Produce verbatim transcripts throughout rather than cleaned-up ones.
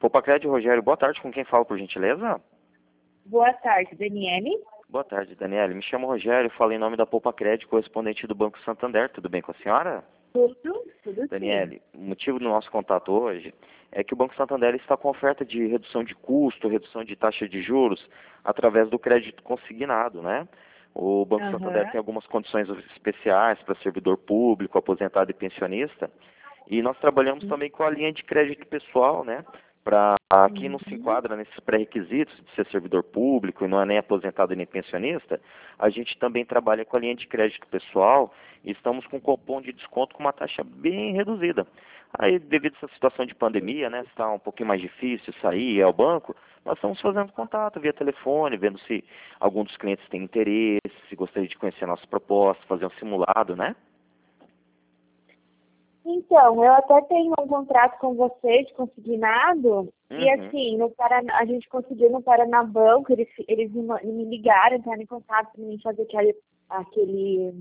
Poupa Crédito, Rogério, boa tarde. Com quem falo, por gentileza? Boa tarde, Daniele. Boa tarde, Daniele. Me chamo Rogério, falo em nome da Poupa Crédito, correspondente do Banco Santander. Tudo bem com a senhora? Tudo, tudo Daniele, sim. o motivo do nosso contato hoje é que o Banco Santander está com oferta de redução de custo, redução de taxa de juros, através do crédito consignado, né? O Banco Santander Aham. tem algumas condições especiais para servidor público, aposentado e pensionista. E nós trabalhamos também com a linha de crédito pessoal, né? Para quem não se Uhum. enquadra nesses pré-requisitos de ser servidor público e não é nem aposentado nem pensionista, a gente também trabalha com a linha de crédito pessoal e estamos com um cupom de desconto com uma taxa bem reduzida. Aí, devido a essa situação de pandemia, né, está um pouquinho mais difícil sair ao banco, nós estamos fazendo contato via telefone, vendo se algum dos clientes tem interesse, se gostaria de conhecer a nossa proposta, fazer um simulado, né? Então, eu até tenho um contrato com você de consignado e Uhum. assim, no Paraná, a gente conseguiu no Paraná Banco, eles, eles me, ma- me ligaram, entraram em contato para mim fazer aquele, aquele,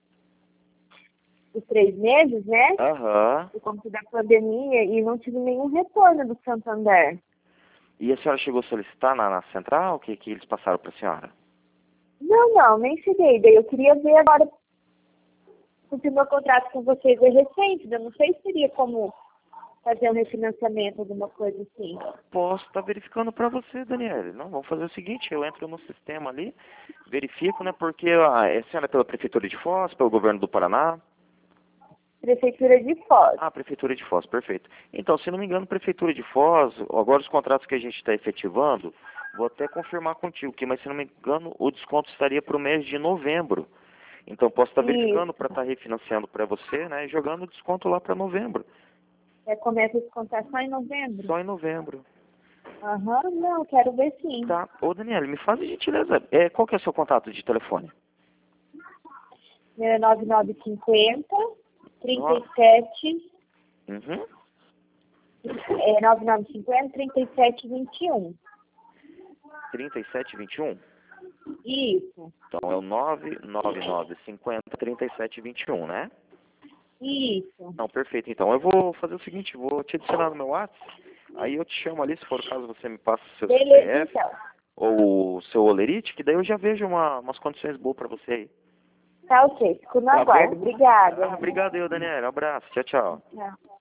os três meses, né? Aham. Por conta da pandemia e não tive nenhum retorno do Santander. E a senhora chegou a solicitar na, na central? O que, que eles passaram para a senhora? Não, não, nem cheguei. Daí eu queria ver agora, porque meu contrato com vocês é recente, eu não sei se teria como fazer um refinanciamento, alguma coisa assim. Posso estar verificando para você, Daniele. Não, vamos fazer o seguinte, eu entro no sistema ali, verifico, né, porque a, a senhora é pela Prefeitura de Foz, pelo Governo do Paraná? Prefeitura de Foz. Ah, Prefeitura de Foz, perfeito. Então, se não me engano, Prefeitura de Foz, agora os contratos que a gente está efetivando, vou até confirmar contigo aqui, mas se não me engano, o desconto estaria para o mês de novembro. Então, posso estar verificando Isso. para estar refinanciando para você, né, e jogando o desconto lá para novembro. É, começa a descontar só em novembro? Só em novembro. Aham, não, quero ver sim. Tá. Ô, Daniela, me faz a gentileza. É, qual que é o seu contato de telefone? Meu é nove nove cinco zero, No... trinta e sete, Uhum. é nove nove cinco zero, trinta e sete, vinte e um. trinta e sete vinte e um? Isso, Então é o nove nove nove cinquenta trinta e sete vinte e um, né? isso. Não, perfeito. Então eu vou fazer o seguinte, vou te adicionar no meu WhatsApp, aí eu te chamo ali, se for o caso, você me passa o seu Beleza, C P F então. ou o seu olerite, que daí eu já vejo uma, umas condições boas para você aí. Tá ok, fico no Tá bom? aguardo. Obrigada. Ah, obrigado eu, Daniela. Um abraço. Tchau, tchau. Tchau.